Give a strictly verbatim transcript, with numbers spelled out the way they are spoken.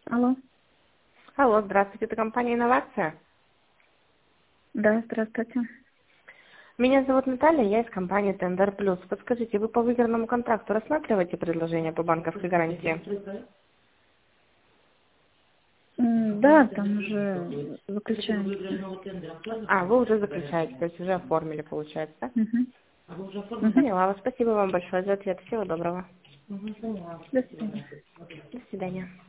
Алло. Алло, здравствуйте, это компания «Инновация». Да, здравствуйте. Меня зовут Наталья, я из компании «Тендер Плюс». Подскажите, вы по выигранному контракту рассматриваете предложение по банковской гарантии? М, Да, там уже заключаем. А, вы уже заключаете, то есть уже оформили, получается, да? Угу. Угу. Поняла вас. Спасибо вам большое за ответ. Всего доброго. До свидания. До свидания.